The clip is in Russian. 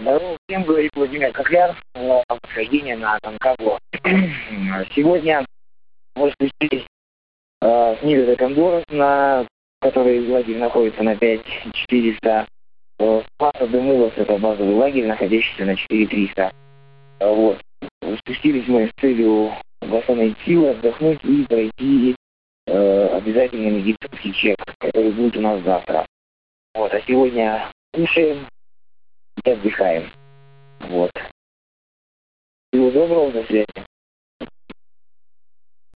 Здорово всем, говорит Владимир Кокляр, восхождение на Конкагуа. Сегодня мы спустились с Нивы Кондора, на который лагерь находится на 5400. База Дымылов — это базовый лагерь, находящийся на 4300. Вот. Спустились мы с целью восстановить силы, отдохнуть и пройти обязательно медицинский чек, который будет у нас завтра. Вот. А сегодня кушаем и отдыхаем. Вот. Всего доброго, до связи.